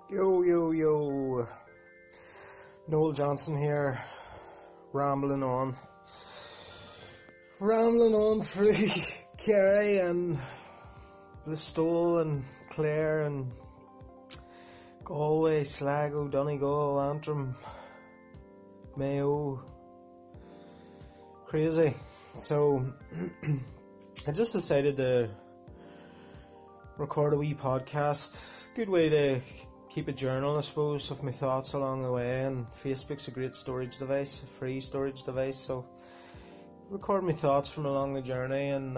Yo, Noel Johnson here, rambling on through Kerry and Listowel and Clare and Galway, Sligo, Donegal, Antrim, Mayo, crazy. So I just decided to record a wee podcast. It's a good way to keep a journal, I suppose, of my thoughts along the way, and Facebook's a great storage device, a free storage device, so record my thoughts from along the journey, and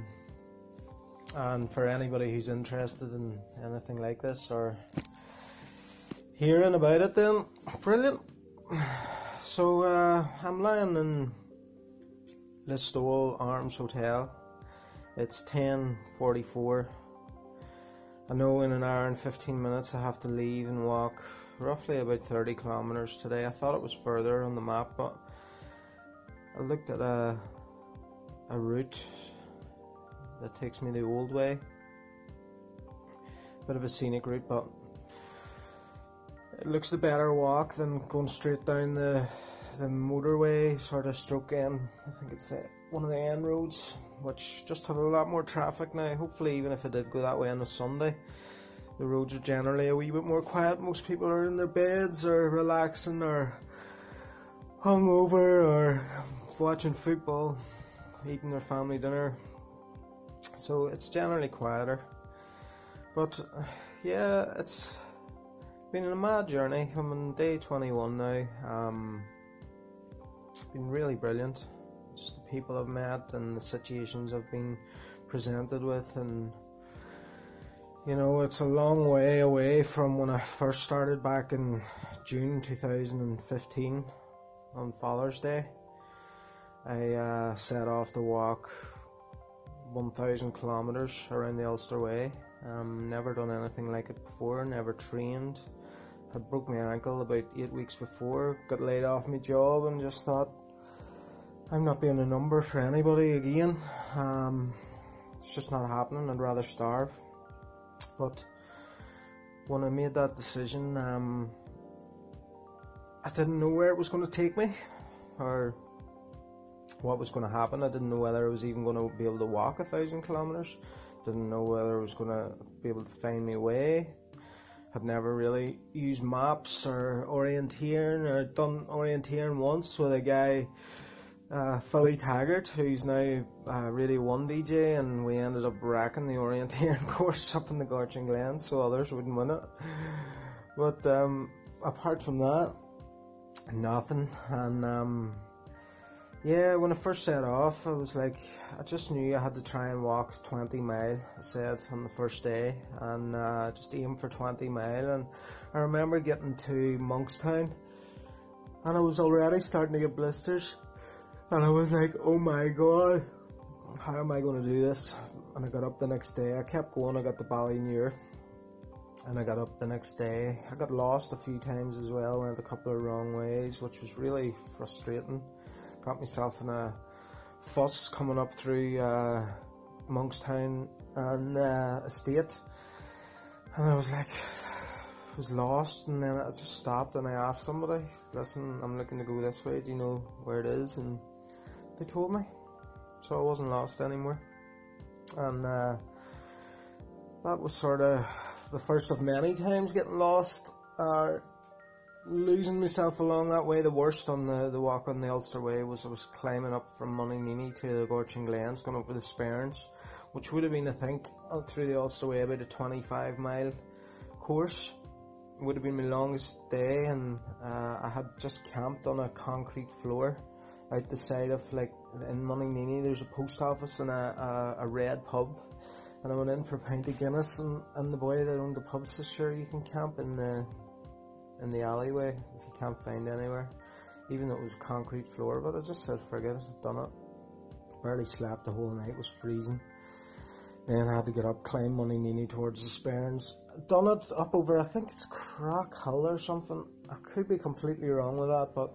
for anybody who's interested in anything like this or hearing about it, then brilliant. So I'm lying in Listowel Arms Hotel. It's 10:44. I know in an hour and 15 minutes I have to leave and walk roughly about 30 kilometres today. I thought it was further on the map, but I looked at a route that takes me the old way. Bit of a scenic route, but it looks the better walk than going straight down the motorway, sort of stroke end. I think it's one of the end roads, which just have a lot more traffic now. Hopefully, even if I did go that way on a Sunday, the roads are generally a wee bit more quiet. Most people are in their beds or relaxing or hungover or watching football, eating their family dinner. So it's generally quieter. But yeah, it's been a mad journey. I'm on day 21 now. It's been really brilliant. Just the people I've met and the situations I've been presented with, and you know, it's a long way away from when I first started back in June 2015 on Father's Day. I set off to walk 1,000 kilometres around the Ulster Way. Never done anything like it before, never trained. Had broke my ankle about 8 weeks before, got laid off my job, and just thought, I'm not being a number for anybody again. It's just not happening. I'd rather starve. But when I made that decision, I didn't know where it was going to take me or what was going to happen. I didn't know whether I was even going to be able to walk 1,000 kilometres. Didn't know whether I was going to be able to find my way. Had never really used maps or orienteering, or done orienteering once with a guy, Philly Taggart, who's now Radio 1 DJ, and we ended up wrecking the orienteering course up in the Gortin Glen, so others wouldn't win it. But apart from that, nothing. And yeah, when I first set off, I was like, I just knew I had to try and walk 20 mile, I said, on the first day, and just aim for 20 mile. And I remember getting to Monkstown, and I was already starting to get blisters, and I was like, oh my god, how am I going to do this? And I got up the next day. I kept going. I got to Ballynear, and I got up the next day. I got lost a few times as well, went a couple of wrong ways, which was really frustrating. Got myself in a fuss coming up through Monkstown and Estate, and I was like, was lost, and then I just stopped and I asked somebody, listen, I'm looking to go this way, do you know where it is? And they told me, so I wasn't lost anymore. And that was sort of the first of many times getting lost, losing myself along that way. The worst on the walk on the Ulster Way was I was climbing up from Moninini to the Gortin Glens, going over the Sperrins, which would have been, I think, through the Ulster Way about a 25 mile course. It would have been my longest day, and I had just camped on a concrete floor out the side of, like, in Moninini there's a post office and a red pub, and I went in for a pint of Guinness, and the boy that owned the pub says, sure, you can camp in the alleyway if you can't find anywhere, even though it was a concrete floor. But I just said, forget it, I've done it. Barely slept the whole night, it was freezing. Then I had to get up, climb Moninini towards the Sperrins. Done it up over, I think it's Crock Hill or something. I could be completely wrong with that, but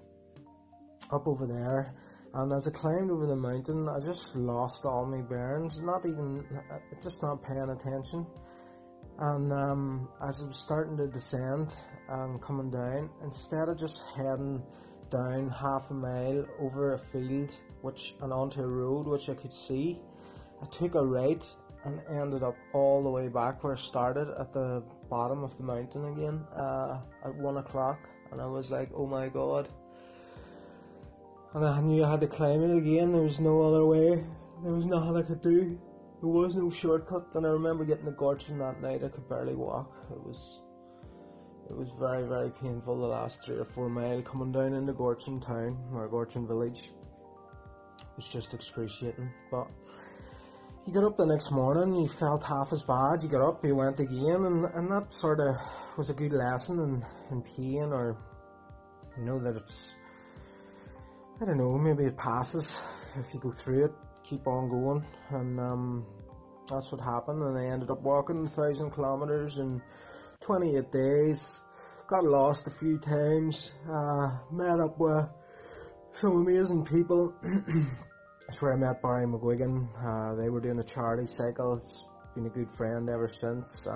up over there. And as I climbed over the mountain, I just lost all my bearings, just not paying attention. And as I was starting to descend and coming down, instead of just heading down half a mile over a field and onto a road which I could see, I took a right and ended up all the way back where I started at the bottom of the mountain again at 1 o'clock. And I was like, oh my god. And I knew I had to climb it again. There was no other way. There was nothing I could do. There was no shortcut. And I remember getting the Gortin that night. I could barely walk. It was very, very painful the last 3 or 4 miles coming down into Gortin town, or Gortin village. It was just excruciating. But you got up the next morning, you felt half as bad. You got up, you went again, and that sort of was a good lesson in pain, or you know that it's, I don't know, maybe it passes if you go through it. Keep on going, and that's what happened. And I ended up walking 1,000 kilometers in 28 days. Got lost a few times. Met up with some amazing people. That's where I met Barry McGuigan. They were doing a charity cycle. It's been a good friend ever since.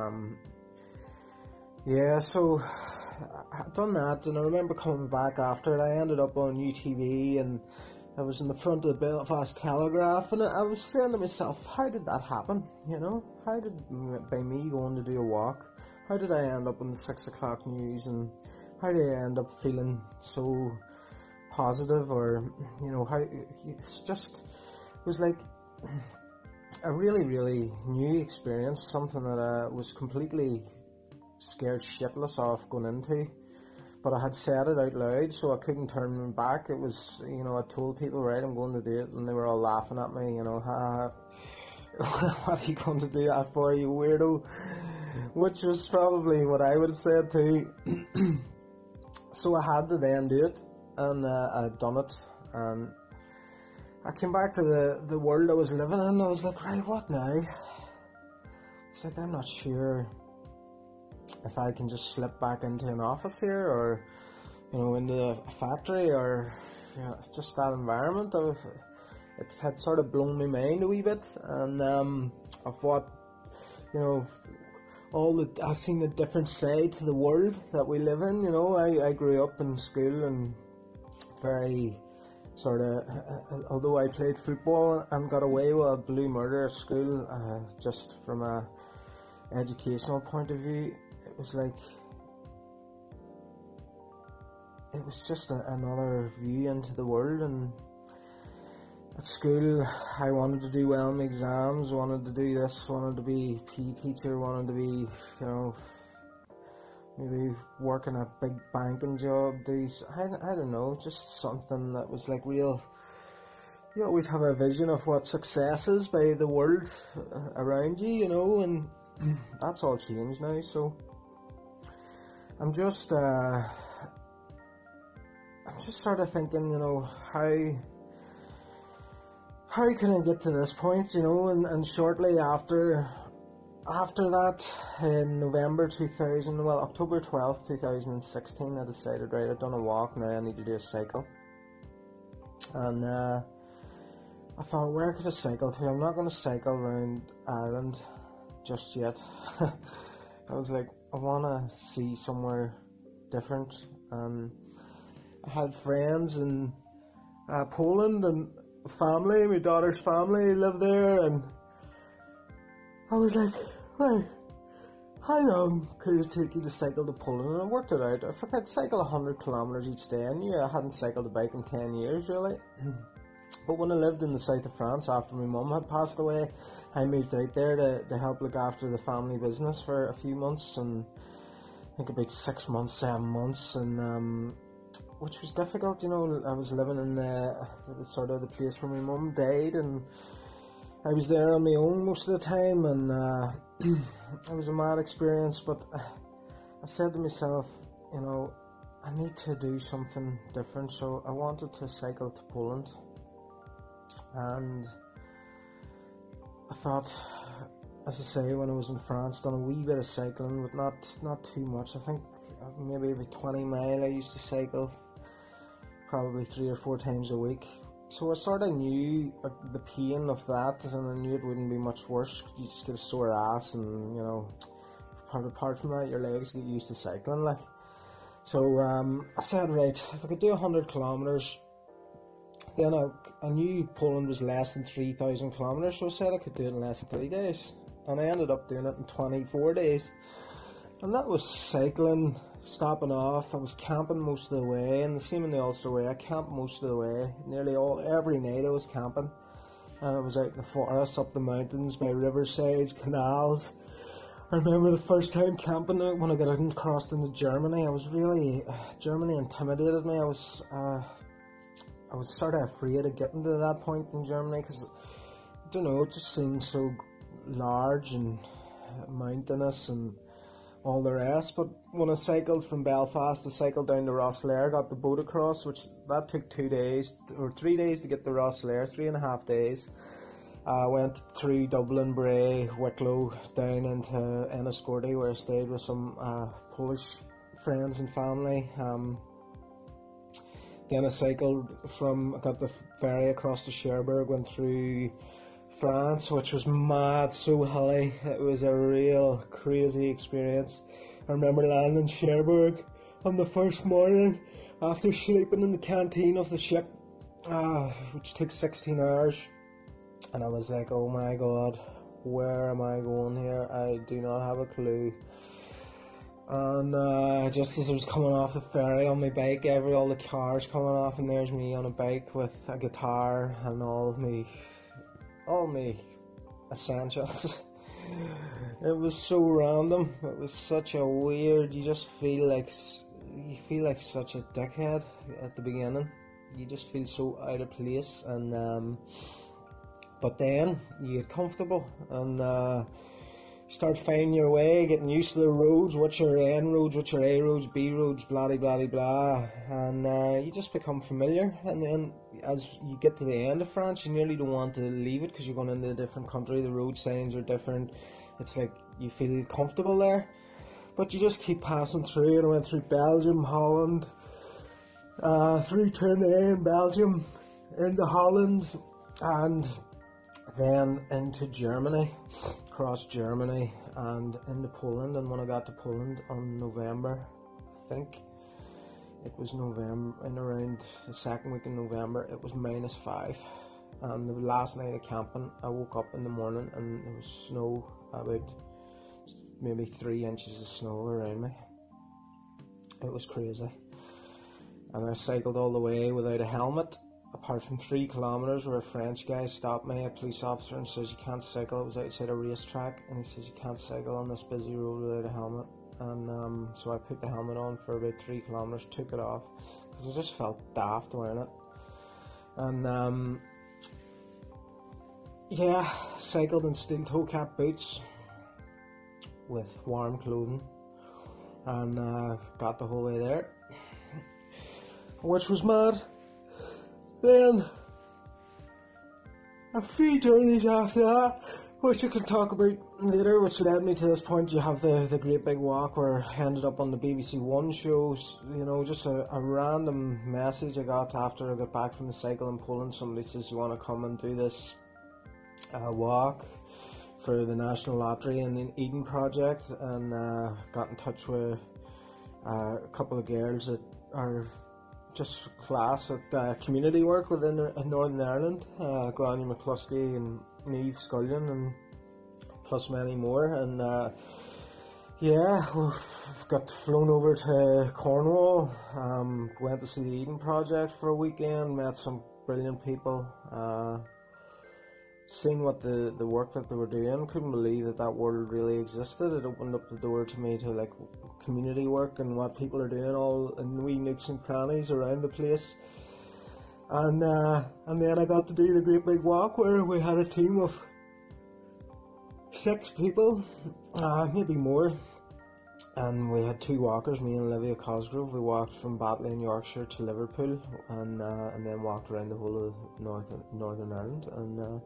So I've done that, and I remember coming back after it. I ended up on UTV, and I was in the front of the Belfast Telegraph, and I was saying to myself, how did that happen? You know, how did, by me going to do a walk, how did I end up in the 6 o'clock news, and how did I end up feeling so positive, or, you know, how it's just, it was like a really, really new experience, something that I was completely scared shitless of going into. But I had said it out loud, so I couldn't turn back. It was, you know, I told people, right, I'm going to do it, and they were all laughing at me, you know, what are you going to do that for, you weirdo? Which was probably what I would have said too. So I had to then do it, and I'd done it, and I came back to the world I was living in. I was like, right, what now? It's like, I'm not sure if I can just slip back into an office here, or, you know, into a factory, or, you know, just that environment. It had sort of blown my mind a wee bit, and of what, you know, I seen the different side to the world that we live in. You know, I grew up in school and very sort of, although I played football and got away with a blue murder at school, just from a educational point of view, it was like, it was just another view into the world. And at school, I wanted to do well in my exams, wanted to do this, wanted to be a PE teacher, wanted to be, you know, maybe work in a big banking job, I don't know, just something that was like real. You always have a vision of what success is by the world around you, you know, and that's all changed now. So I'm just sort of thinking, you know, how can I get to this point, you know, and shortly after that, in October 12th, 2016, I decided, right, I've done a walk, now I need to do a cycle. And I thought, where could I cycle to? I'm not going to cycle around Ireland just yet. I was like, I want to see somewhere different. I had friends in Poland, and family, my daughter's family lived there, and I was like, right, how long could it take you to cycle to Poland? And I worked it out. If I could cycle 100 kilometres each day, I knew I hadn't cycled a bike in 10 years, really. But when I lived in the south of France, after my mum had passed away, I moved out there to help look after the family business for a few months, and I think about 6 months, 7 months, and which was difficult, you know. I was living in the sort of the place where my mum died, and I was there on my own most of the time, and it was a mad experience. But I said to myself, you know, I need to do something different, so I wanted to cycle to Poland, and I thought, as I say, when I was in France, done a wee bit of cycling, but not too much. I think maybe about 20 mile I used to cycle, probably 3 or 4 times a week. So I sort of knew the pain of that, and I knew it wouldn't be much worse. You just get a sore ass, and, you know, apart from that, your legs get used to cycling, like. So I said, right, if I could do 100 kilometres, then I knew Poland was less than 3,000 kilometres, so I said I could do it in less than 3 days. And I ended up doing it in 24 days. And that was cycling, stopping off. I was camping most of the way, and the same in the Ulster Way. I camped most of the way. Every night I was camping. And I was out in the forest, up the mountains, by riversides, canals. I remember the first time camping when I got crossed into Germany. Germany intimidated me. I was sort of afraid of getting to that point in Germany because, I don't know, it just seemed so large and mountainous and all the rest. But when I cycled from Belfast, I cycled down to Rosslare, got the boat across, which that took 2 days or 3 days to get to Rosslare, 3.5 days. Went through Dublin, Bray, Wicklow, down into Enniscorthy, where I stayed with some Polish friends and family. Then I got the ferry across to Cherbourg, went through France, which was mad, so hilly. It was a real crazy experience. I remember landing in Cherbourg on the first morning after sleeping in the canteen of the ship, which took 16 hours. And I was like, oh my god, where am I going here? I do not have a clue. And just as I was coming off the ferry on my bike, all the cars coming off, and there's me on a bike with a guitar and all my essentials. It was so random. It was such a weird. You feel like such a dickhead at the beginning. You just feel so out of place, and but then you get comfortable and start finding your way, getting used to the roads, which are N roads, which are A roads, B roads, blah blah blah blah, and you just become familiar. And then as you get to the end of France, you nearly don't want to leave it because you're going into a different country. The road signs are different. It's like you feel comfortable there, but you just keep passing through. And I went through Belgium, Holland, through Tournai in Belgium, into Holland, and then into Germany, across Germany and into Poland. And when I got to Poland on November, I think it was November, and around the second week in November, it was -5. And the last night of camping, I woke up in the morning and there was snow, about maybe 3 inches of snow around me. It was crazy. And I cycled all the way without a helmet, apart from 3 kilometres where a French guy stopped me, a police officer, and says you can't cycle. It was outside a racetrack, and he says you can't cycle on this busy road without a helmet. And so I put the helmet on for about 3 kilometres, took it off because I just felt daft wearing it. And cycled in steel toe cap boots with warm clothing, and got the whole way there, which was mad. Then a few journeys after that, which I can talk about later, which led me to this point. You have the Great Big Walk, where I ended up on the BBC One shows. You know, just a random message I got after I got back from the cycle in Poland. Somebody says, you want to come and do this walk for the National Lottery and the Eden Project, and got in touch with a couple of girls that are just class at community work within Northern Ireland, Gráinne McCluskey and Niamh Scullion, and plus many more. And we've got flown over to Cornwall, went to see the Eden Project for a weekend, met some brilliant people, seen what the work that they were doing. Couldn't believe that world really existed. It opened up the door to me to like community work and what people are doing all in wee nooks and crannies around the place. And then I got to do the Great Big Walk, where we had a team of 6 people, maybe more, and we had 2 walkers, me and Olivia Cosgrove. We walked from Batley in Yorkshire to Liverpool, and then walked around the whole of Northern Ireland. And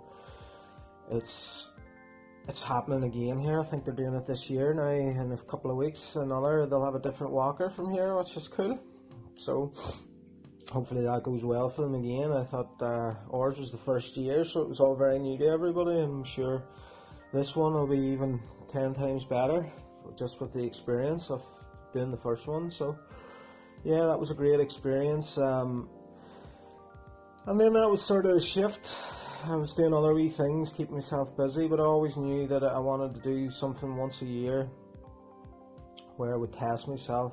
it's happening again here. I think they're doing it this year now. In a couple of weeks, they'll have a different walker from here, which is cool. So hopefully that goes well for them again. I thought ours was the first year, so it was all very new to everybody. I'm sure this one will be even 10 times better. just with the experience of doing the first one. So yeah, that was a great experience. And then that was sort of a shift. I was doing other wee things, keeping myself busy, but I always knew that I wanted to do something once a year where I would test myself.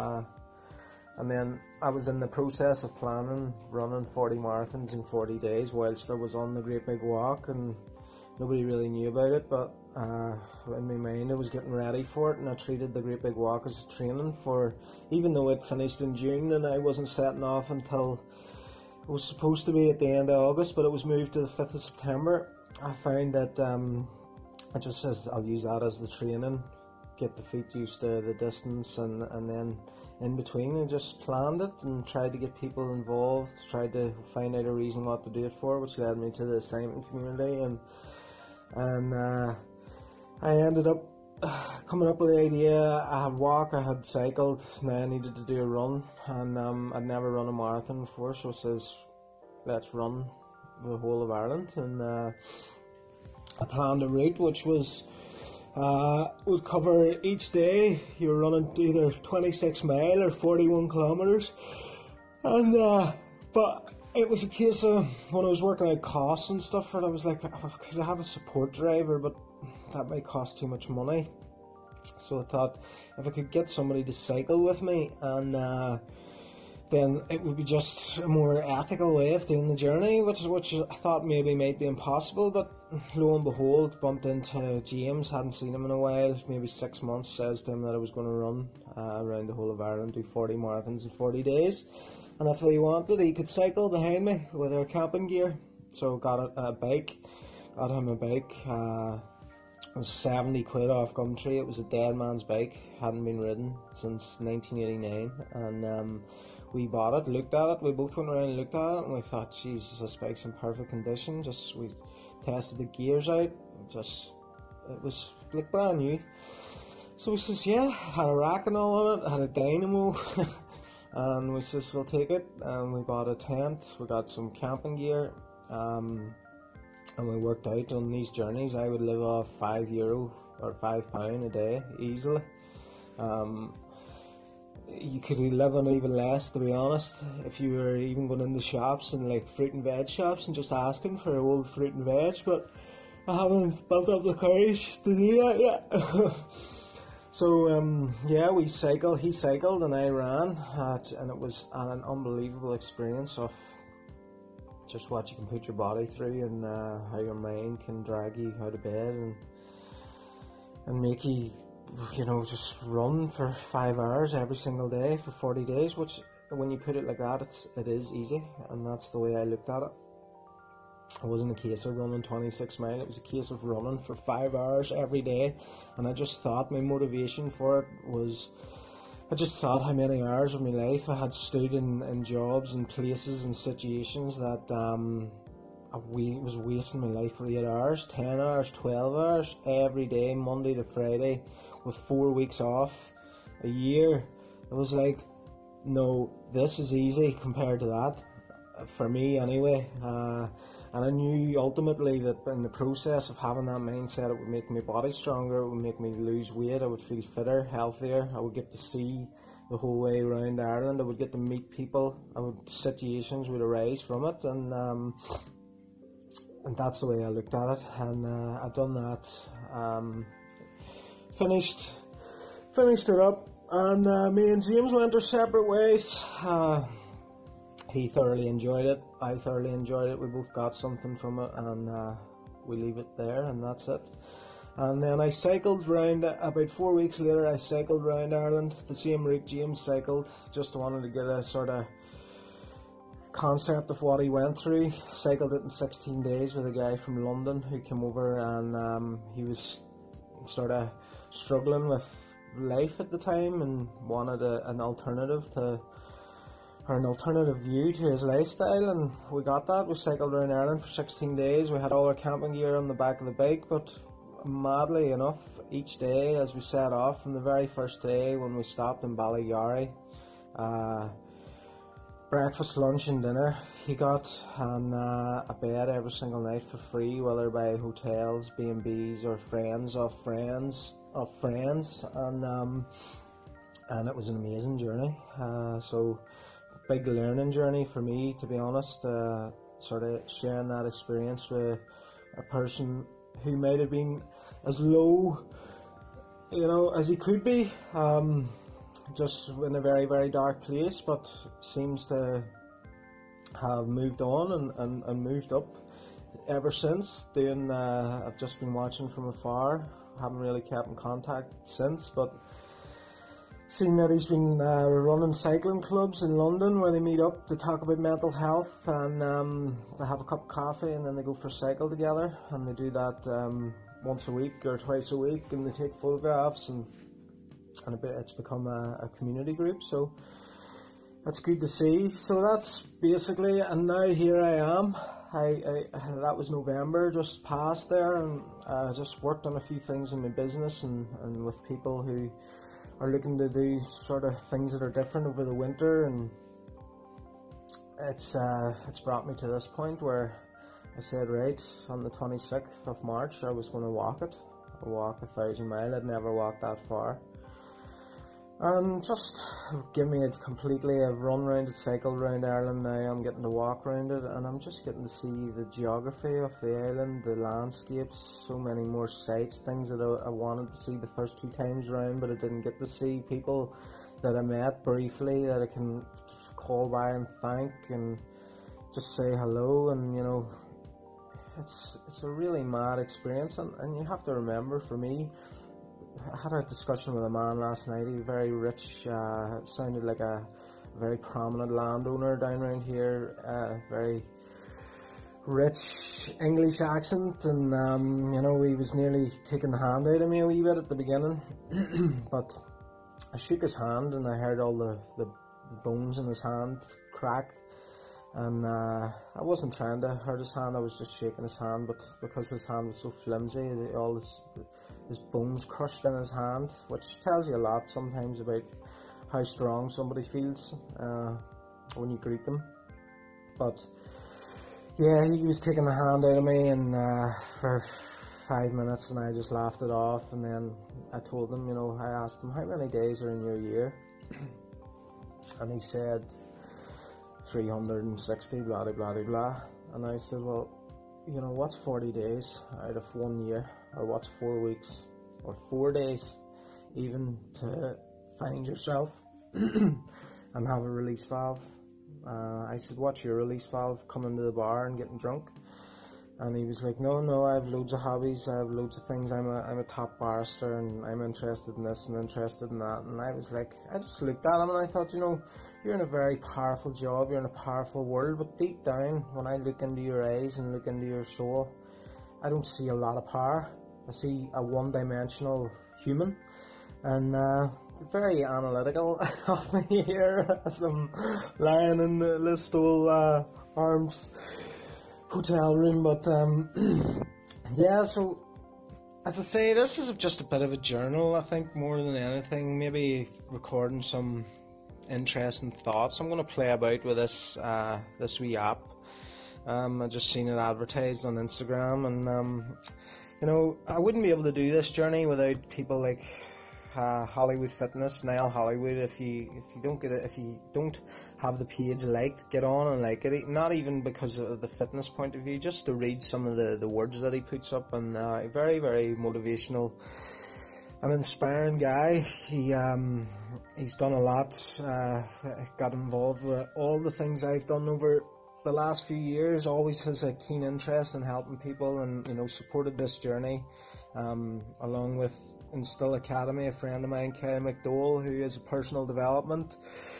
And then I was in the process of planning running 40 marathons in 40 days whilst I was on the Great Big Walk, and nobody really knew about it, but in my mind I was getting ready for it, and I treated the Great Big Walk as training for, even though it finished in June and I wasn't setting off until, it was supposed to be at the end of August, but it was moved to the 5th of September. I found that it just says I'll use that as the training, get the feet used to the distance, and then in between I just planned it and tried to get people involved, tried to find out a reason what to do it for, which led me to the assignment community, and I ended up coming up with the idea. I had walked, I had cycled, now I needed to do a run, and I'd never run a marathon before, so it says let's run the whole of Ireland, and I planned a route which was would cover each day. You were running either 26 mile or 41 kilometres, and but it was a case of, when I was working out costs and stuff for it, I was like, could I have a support driver, but that might cost too much money. So I thought if I could get somebody to cycle with me, and then it would be just a more ethical way of doing the journey, which I thought maybe might be impossible, but lo and behold, bumped into James, hadn't seen him in a while, maybe 6 months, says to him that I was going to run around the whole of Ireland, do 40 marathons in 40 days, and if he wanted, he could cycle behind me with our camping gear. So got a bike, got him a bike. It was 70 quid off Gumtree. It was a dead man's bike, hadn't been ridden since 1989, and we bought it, looked at it, we both went around and looked at it, and we thought, Jesus, this bike's in perfect condition. Just, we tested the gears out, just, it was like brand new. So we says, yeah, it had a rack and all on it, it had a dynamo, and we says, we'll take it, and we bought a tent, we got some camping gear, and we worked out on these journeys. I would live off €5 or £5 a day easily. You could live on even less, to be honest, if you were even going into shops and like fruit and veg shops and just asking for old fruit and veg, but I haven't built up the courage to do that yet. So yeah, we cycled, he cycled and I ran, and it was an unbelievable experience of just what you can put your body through, and how your mind can drag you out of bed and make you, just run for 5 hours every single day for 40 days, which when you put it like that, it is easy, and that's the way I looked at it. It wasn't a case of running 26 miles, it was a case of running for 5 hours every day, and I just thought my motivation for it was, I just thought how many hours of my life I had stood in jobs and places and situations that I was wasting my life for 8 hours, 10 hours, 12 hours every day, Monday to Friday, with 4 weeks off a year. It was like, no, this is easy compared to that, for me anyway. And I knew ultimately that in the process of having that mindset, it would make my body stronger, it would make me lose weight, I would feel fitter, healthier, I would get to see the whole way around Ireland, I would get to meet people, situations would arise from it, and that's the way I looked at it, and I've done that, finished it up, and me and James went our separate ways. He thoroughly enjoyed it, I thoroughly enjoyed it, we both got something from it, and we leave it there, and that's it. And then I cycled round, about 4 weeks later I cycled round Ireland, the same route James cycled, just wanted to get a sort of concept of what he went through. Cycled it in 16 days with a guy from London who came over, and he was sort of struggling with life at the time and wanted an alternative view to his lifestyle, and we got that. We cycled around Ireland for 16 days. We had all our camping gear on the back of the bike, but madly enough, each day as we set off, from the very first day when we stopped in Ballygarry, breakfast, lunch and dinner he got, and a bed every single night for free, whether by hotels, B&Bs or friends of friends. of friends, and it was an amazing journey. So big learning journey for me, to be honest. Sort of sharing that experience with a person who might have been as low, as he could be, just in a very, very dark place, but seems to have moved on and moved up ever since. I've just been watching from afar, haven't really kept in contact since, but seen that he's been running cycling clubs in London where they meet up to talk about mental health, and they have a cup of coffee and then they go for a cycle together, and they do that once a week or twice a week, and they take photographs, and it's become a community group, so that's good to see. So that's basically, and now here I am. That was November just past there, and I just worked on a few things in my business and with people who are looking to do sort of things that are different over the winter, and it's brought me to this point where I said, right, on the 26th of March I was going to walk 1,000 miles. I'd never walked that far, and just give me I've run around it, cycled around Ireland. Now I'm getting to walk around it, and I'm just getting to see the geography of the island, the landscapes, so many more sights, things that I wanted to see the first 2 times around, but I didn't get to see. People that I met briefly that I can call by and thank and just say hello, and it's a really mad experience, and you have to remember, for me, I had a discussion with a man last night. He was very rich, sounded like a very prominent landowner down around here, very rich English accent, and he was nearly taking the hand out of me a wee bit at the beginning, but I shook his hand and I heard all the bones in his hand crack, and I wasn't trying to hurt his hand, I was just shaking his hand, but because his hand was so flimsy, all his bones crushed in his hand, which tells you a lot sometimes about how strong somebody feels when you greet them. But yeah, he was taking the hand out of me, and for 5 minutes, and I just laughed it off, and then I told him, I asked him, how many days are in your year? And he said 360, blah blah blah blah. And I said, well, what's 40 days out of 1 year, or what's 4 weeks, or 4 days even, to find yourself and have a release valve? I said, what's your release valve? Coming to the bar and getting drunk? And he was like, no, I have loads of hobbies, I have loads of things, I'm a top barrister, and I'm interested in this and interested in that. And I was like, I just looked at him and I thought, you're in a very powerful job, you're in a powerful world, but deep down, when I look into your eyes and look into your soul, I don't see a lot of power. I see a one-dimensional human, and very analytical of me here as I'm lying in the Listowel Arms hotel room. But yeah, so as I say, this is just a bit of a journal, I think, more than anything, maybe recording some interesting thoughts. I'm going to play about with this wee app. I just seen it advertised on Instagram, and I wouldn't be able to do this journey without people like Hollywood Fitness, Niall Hollywood. If you don't have the page liked, get on and like it. Not even because of the fitness point of view, just to read some of the words that he puts up, and very, very motivational, an inspiring guy. He's done a lot, got involved with all the things I've done over the last few years, always has a keen interest in helping people, and supported this journey, along with Instill Academy, a friend of mine, Kyle McDowell, who is a personal development.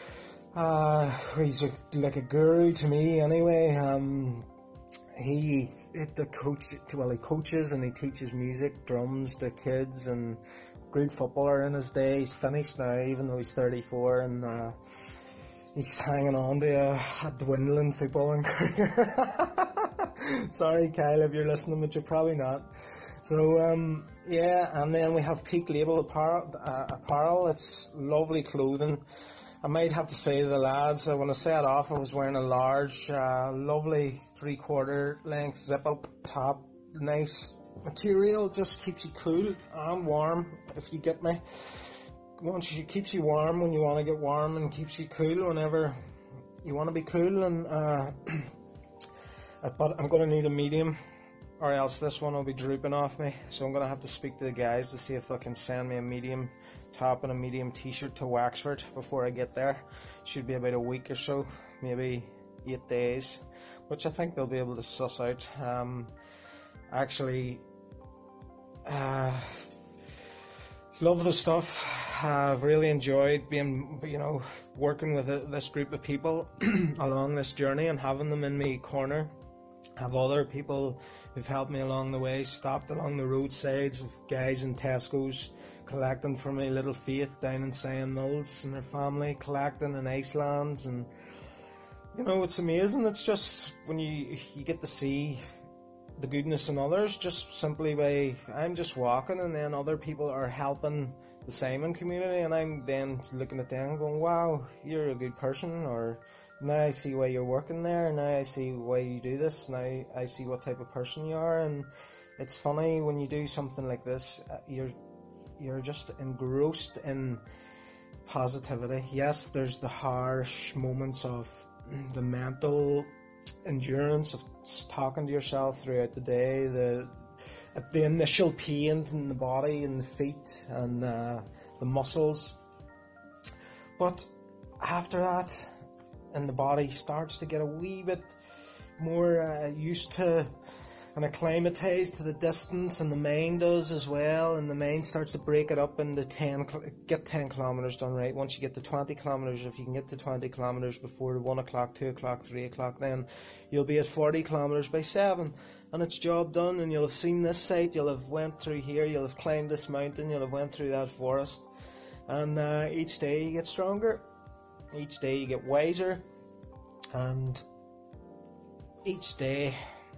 He's like a guru to me anyway. He coaches and he teaches music, drums to kids, and great footballer in his day. He's finished now, even though he's 34, and he's hanging on to a dwindling footballing career. Sorry, Kyle, if you're listening, but you're probably not. So, yeah, and then we have Peak Label apparel. It's lovely clothing. I might have to say to the lads, when I set off, I was wearing a large, lovely 3/4 length zip-up top, nice material just keeps you cool and warm, if you get me. It keeps you warm when you want to get warm, and keeps you cool whenever you want to be cool. And but I'm going to need a medium, or else this one will be drooping off me. So I'm going to have to speak to the guys to see if they can send me a medium top and a medium t-shirt to Wexford before I get there. Should be about a week or so, maybe 8 days, which I think they'll be able to suss out. Actually, love the stuff. I've really enjoyed being, working with this group of people along this journey and having them in my corner. I have other people who've helped me along the way, stopped along the roadsides of guys in Tesco's, collecting for my little Faith down in Sion Mills and their family, collecting in Iceland. And it's amazing. It's just when you get to see the goodness in others, just simply by I'm just walking and then other people are helping the Simon community, and I'm then looking at them going, wow, you're a good person, or now I see why you're working there, now I see why you do this, now I see what type of person you are. And it's funny when you do something like this, you're just engrossed in positivity. Yes, there's the harsh moments of the mental endurance of talking to yourself throughout the day, the initial pain in the body and the feet and the muscles, but after that, and the body starts to get a wee bit more used to and acclimatized to the distance, and the mind does as well, and the mind starts to break it up into 10 kilometers done right. Once you get to 20 kilometers, if you can get to 20 kilometers before 1 o'clock, 2 o'clock, 3 o'clock, then you'll be at 40 kilometers by 7, and it's job done. And you'll have seen this site, you'll have went through here, you'll have climbed this mountain, you'll have went through that forest, and each day you get stronger, each day you get wiser, and each day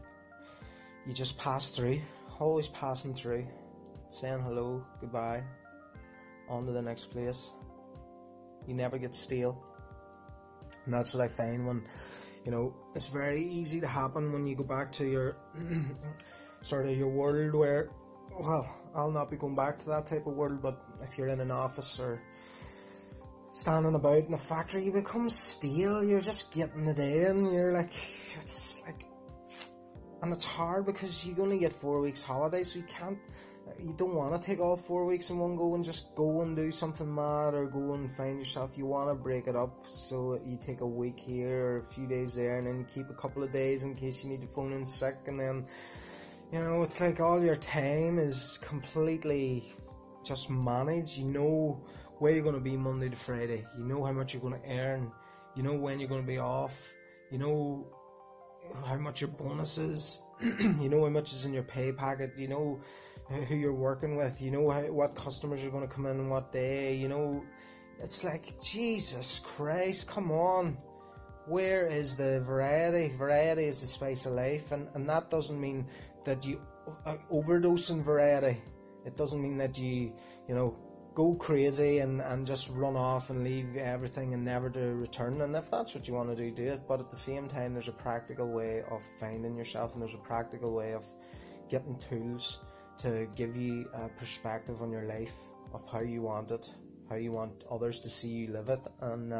you just pass through, always passing through, saying hello, goodbye, on to the next place. You never get stale. And that's what I find when, it's very easy to happen when you go back to your, sort of your world where, well, I'll not be going back to that type of world, but if you're in an office or standing about in a factory, you become stale, you're just getting the day in, you're like, it's like, and it's hard because you only get 4 weeks holiday, so you don't want to take all 4 weeks in one go and just go and do something mad or go and find yourself. You want to break it up, so you take a week here or a few days there, and then you keep a couple of days in case you need to phone in sick, and then, it's like all your time is completely just managed. You know where you're going to be Monday to Friday, you know how much you're going to earn, you know when you're going to be off, you know how much your bonus is, you know how much is in your pay packet, you know who you're working with, you know what customers are going to come in what day, it's like, Jesus Christ, come on, where is the variety? Variety is the spice of life, and that doesn't mean that you overdose in variety. It doesn't mean that you go crazy and just run off and leave everything and never to return. And if that's what you want to do, do it. But at the same time, there's a practical way of finding yourself, and there's a practical way of getting tools to give you a perspective on your life of how you want it, how you want others to see you live it. And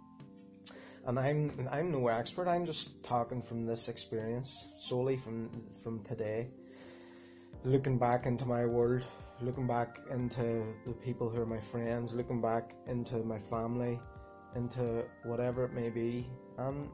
I'm no expert. I'm just talking from this experience, solely from today, looking back into my world, looking back into the people who are my friends, looking back into my family, into whatever it may be, and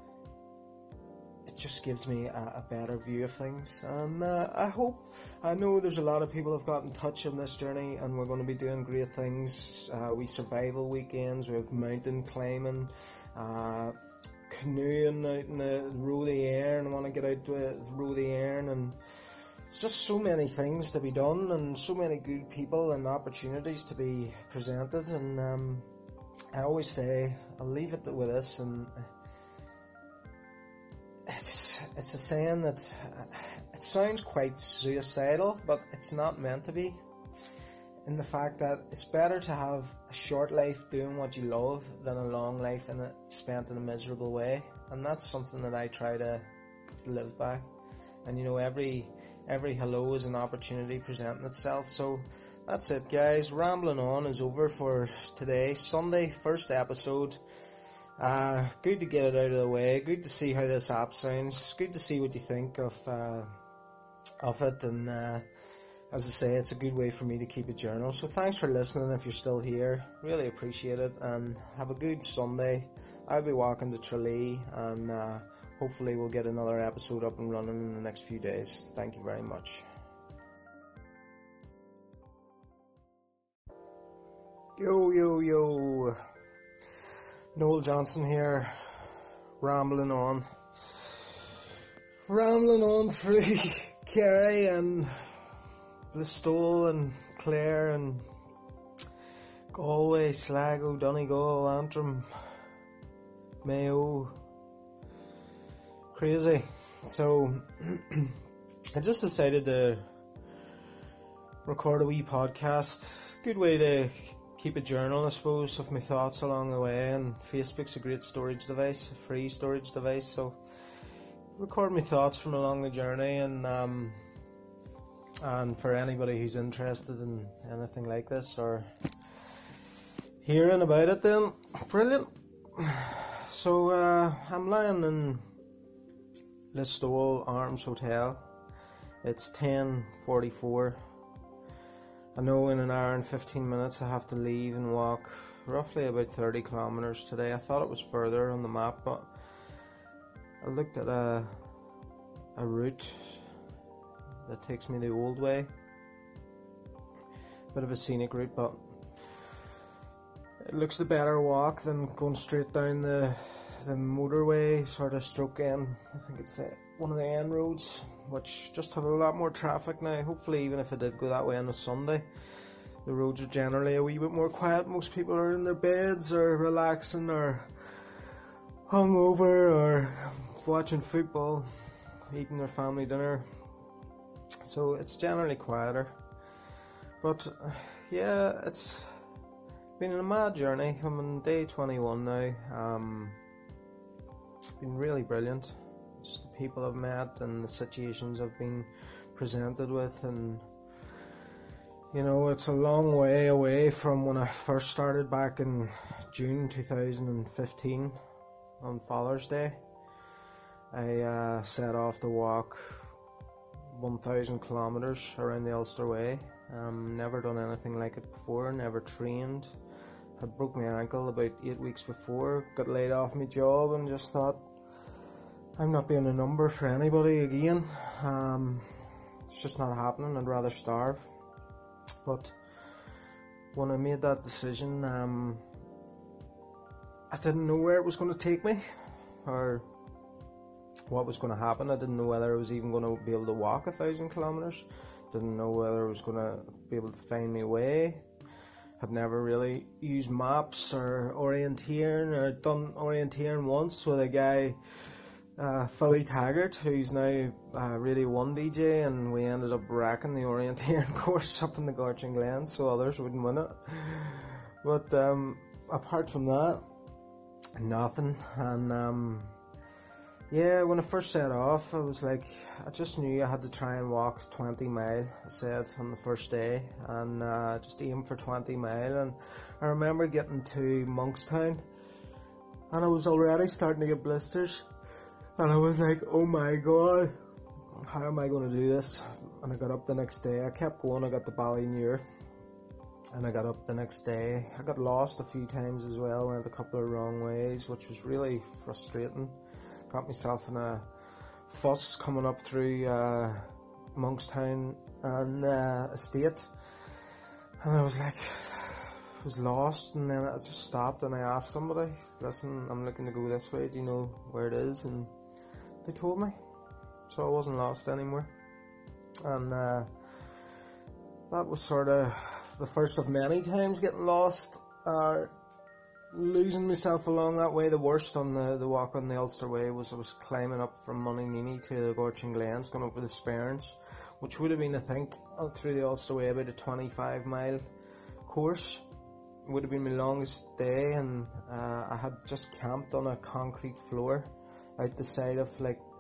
it just gives me a better view of things. And I know there's a lot of people who've got in touch on this journey, and we're going to be doing great things. We survival weekends, we have mountain climbing, canoeing out in the Roe of the Airn. I want to get out to the Roe of the Airn, and it's just so many things to be done, and so many good people and opportunities to be presented. And I always say, I'll leave it with this, and it's a saying that it sounds quite suicidal, but it's not meant to be, in the fact that it's better to have a short life doing what you love than a long life spent in a miserable way. And that's something that I try to live by. And every every hello is an opportunity presenting itself. So that's it, guys. Rambling on is over for today, Sunday, first episode. Good to get it out of the way. Good to see how this app sounds. Good to see what you think of it. And as I say, it's a good way for me to keep a journal. So thanks for listening. If you're still here, really appreciate it. And have a good Sunday. I'll be walking to Tralee, and hopefully we'll get another episode up and running in the next few days. Thank you very much. Yo. Noel Johnson here, rambling on through Kerry and Listowel and Clare and Galway, Sligo, Donegal, Antrim, Mayo. Crazy. So I just decided to record a wee podcast. It's a good way to keep a journal, I suppose, of my thoughts along the way, and Facebook's a great storage device, a free storage device, so record my thoughts from along the journey, and for anybody who's interested in anything like this or hearing about it, then brilliant. So I'm lying in Listowel Arms Hotel. It's 10:44. I know in an hour and 15 minutes I have to leave and walk roughly about 30 kilometres today. I thought it was further on the map, but I looked at a route that takes me the old way. Bit of a scenic route, but it looks a better walk than going straight down the motorway, sort of stroke end. I think it's one of the end roads, which just have a lot more traffic now. Hopefully, even if I did go that way on a Sunday, the roads are generally a wee bit more quiet. Most people are in their beds or relaxing or hungover or watching football, eating their family dinner. So it's generally quieter. But yeah, it's been a mad journey. I'm on day 21 now. It's been really brilliant. Just the people I've met and the situations I've been presented with, and you know, it's a long way away from when I first started back in June 2015 on Father's Day. I set off to walk 1,000 kilometres around the Ulster Way. Never done anything like it before, never trained. Had broke my ankle about 8 weeks before, got laid off my job, and just thought, I'm not being a number for anybody again. It's just not happening. I'd rather starve. But when I made that decision, I didn't know where it was going to take me or what was going to happen. I didn't know whether I was even going to be able to walk 1,000 kilometres. Didn't know whether I was going to be able to find my way. Had never really used maps or orienteering, or done orienteering once with a guy, Philly Taggart, who's now Radio 1 DJ, and we ended up wrecking the orienteering course up in the Gortin Glen, so others wouldn't win it. But apart from that, nothing. And yeah, when I first set off, I was like, I just knew I had to try and walk 20 mile, I said, on the first day, and just aim for 20 mile. And I remember getting to Monkstown, and I was already starting to get blisters, and I was like, oh my god, how am I going to do this? And I got up the next day. I kept going. I got to Ballymuir, and I got up the next day. I got lost a few times as well, went a couple of wrong ways, which was really frustrating. Got myself in a fuss coming up through Monkstown and Estate, and I was like, I was lost, and then I just stopped and I asked somebody, listen, I'm looking to go this way, do you know where it is? And they told me, so I wasn't lost anymore. And that was sort of the first of many times getting lost, losing myself along that way. The worst on the walk on the Ulster Way was I was climbing up from Moninini to the Gortin Glens, going over the Sperrins, which would have been, I think, through the Ulster Way about a 25 mile course. It would have been my longest day, and I had just camped on a concrete floor out the side of like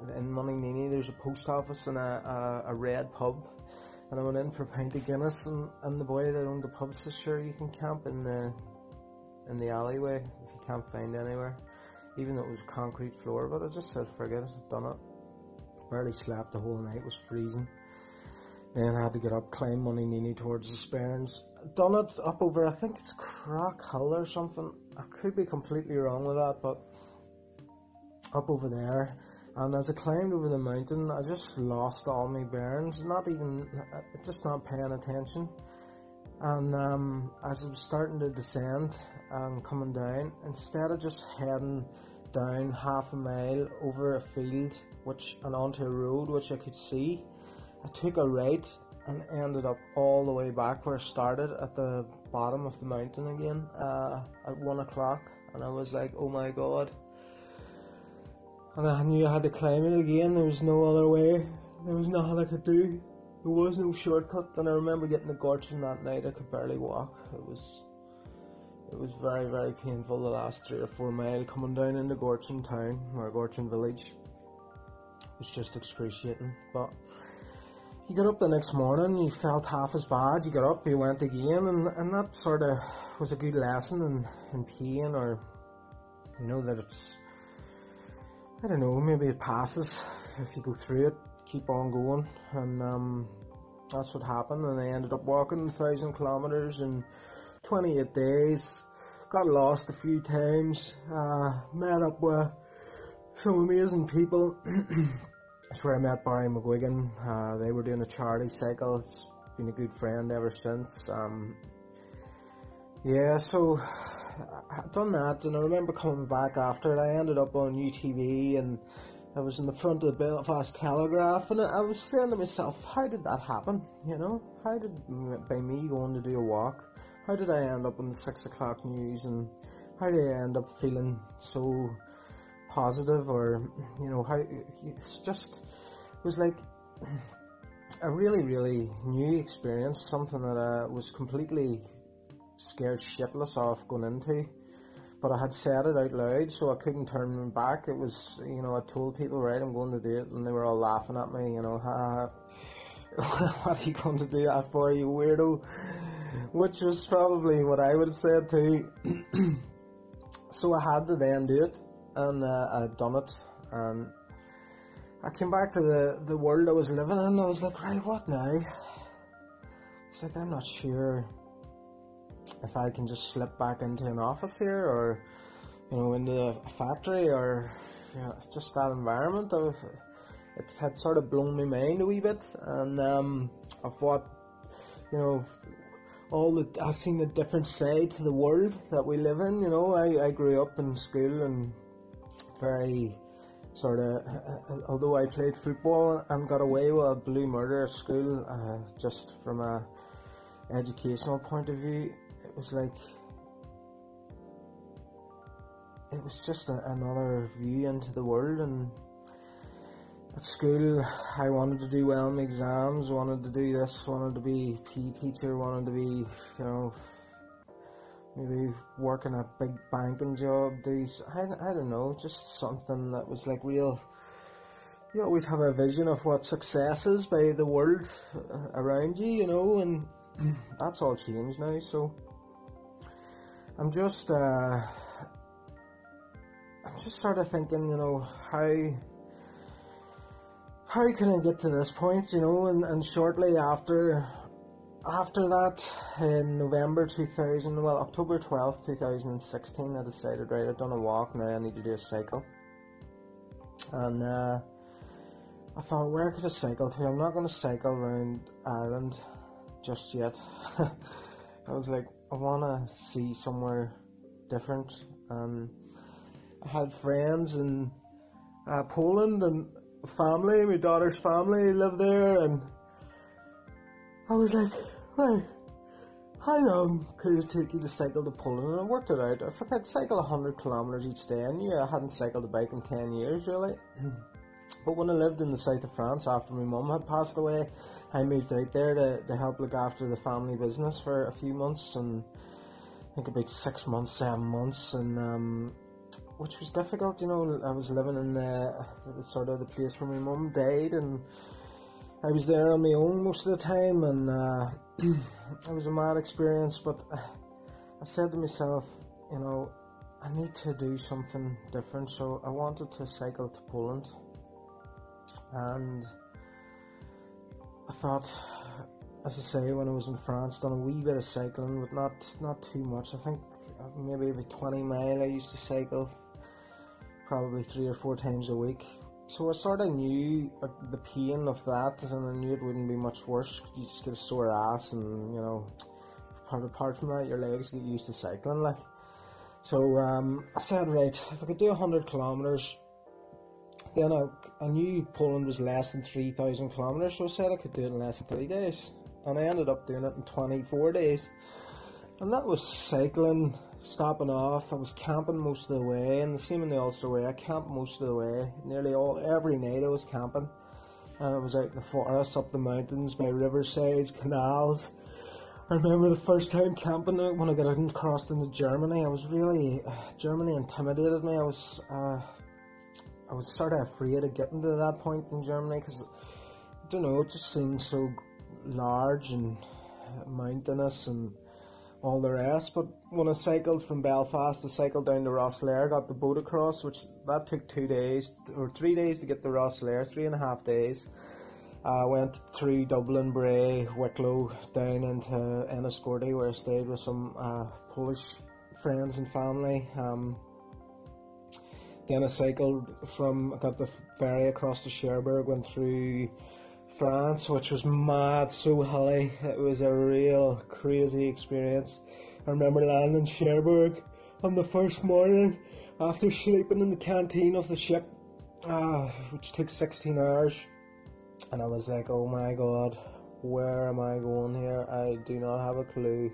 in Moninini there's a post office and a red pub, and I went in for a pint of Guinness, and the boy that owned the pub says, sure, you can camp in the alleyway if you can't find anywhere, even though it was concrete floor. But I just said forget it, I've done it. Barely slept the whole night, it was freezing. Then I had to get up, climb Moninini towards the Sperrins. Done it up over, I think it's Crock Hill or something. I could be completely wrong with that, but up over there. And as I climbed over the mountain, I just lost all my bearings, just not paying attention. And as I was starting to descend and coming down, instead of just heading down half a mile over a field and onto a road which I could see, I took a right and ended up all the way back where I started at the bottom of the mountain again at 1 o'clock. And I was like, oh my god. And I knew I had to climb it again. There was no other way. There was nothing I could do. There was no shortcut. And I remember getting the Gortin that night. I could barely walk. It was very, very painful the last 3 or 4 miles coming down into Gortin town, or Gortin village. It was just excruciating. But you got up the next morning, you felt half as bad. You got up, you went again, and that sort of was a good lesson in pain, or that it's, I don't know, maybe it passes if you go through it, keep on going. And that's what happened. And I ended up walking 1,000 kilometers in 28 days. Got lost a few times, met up with some amazing people. That's where I met Barry McGuigan. They were doing a charity cycle. It's been a good friend ever since. So I'd done that, and I remember coming back after it. I ended up on UTV, and I was in the front of the Belfast Telegraph, and I was saying to myself, how did that happen? How did, by me going to do a walk, how did I end up on the 6 o'clock news, and how did I end up feeling so positive? Or how it was like a really, really new experience, something that I was completely scared shitless of going into, but I had said it out loud, so I couldn't turn back. It was, I told people, right, I'm going to do it, and they were all laughing at me, what are you going to do that for, you weirdo? Which was probably what I would have said too. So I had to then do it, and I'd done it, and I came back to the world I was living in. I was like, right, what now? It's like, I'm not sure if I can just slip back into an office here, or into a factory, or just that environment. It had sort of blown my mind a wee bit, and of what I seen a different side to the world that we live in. I grew up in school and very sort of, although I played football and got away with a blue murder at school, just from a educational point of view, it was like, it was just another view into the world. And at school, I wanted to do well in my exams, wanted to do this, wanted to be a PE teacher, wanted to be, maybe work in a big banking job, I don't know, just something that was like real. You always have a vision of what success is by the world around you, and that's all changed now. So I'm just sort of thinking, how can I get to this point, and shortly after that, in October 12th, 2016, I decided, right, I've done a walk, now I need to do a cycle. And I thought, where could I cycle to? I'm not going to cycle around Ireland just yet. I was like, I want to see somewhere different. I had friends in Poland, and family, my daughter's family live there, and I was like, right, how long could it take you to cycle to Poland? And I worked it out. If I could cycle 100 kilometres each day, and I hadn't cycled a bike in 10 years really. But when I lived in the south of France after my mum had passed away, I moved out there to help look after the family business for a few months, and I think about 6 months, 7 months, and which was difficult. You know, I was living in the sort of the place where my mum died, and I was there on my own most of the time, and it was a mad experience. But I said to myself, you know, I need to do something different. So I wanted to cycle to Poland, and I thought, as I say, when I was in France, done a wee bit of cycling, but not too much. I think maybe about 20 mile I used to cycle, probably 3 or 4 times a week. So I sort of knew the pain of that, and I knew it wouldn't be much worse. You just get a sore ass, and you know, apart from that, your legs get used to cycling. Like, so I said, right, if I could do 100 kilometers, then I knew Poland was less than 3,000 kilometers, so I said I could do it in less than 3 days, and I ended up doing it in 24 days. And that was cycling, stopping off. I was camping most of the way, and the same in the Ulster Way. I camped most of the way. Every night I was camping. And I was out in the forest, up the mountains, by riversides, canals. I remember the first time camping when I got across into Germany. I was really, Germany intimidated me. I was sort of afraid of getting to that point in Germany, because, I don't know, it just seemed so large and mountainous and all the rest. But when I cycled from Belfast, I cycled down to Rosslare, got the boat across, which that took 2 days or 3 days to get to Rosslare, 3.5 days. Went through Dublin, Bray, Wicklow, down into Enniscorthy, where I stayed with some Polish friends and family. Then I got the ferry across to Cherbourg, went through France, which was mad, so hilly. It was a real crazy experience. I remember landing in Cherbourg on the first morning after sleeping in the canteen of the ship, which took 16 hours. And I was like, oh my god, where am I going here? I do not have a clue.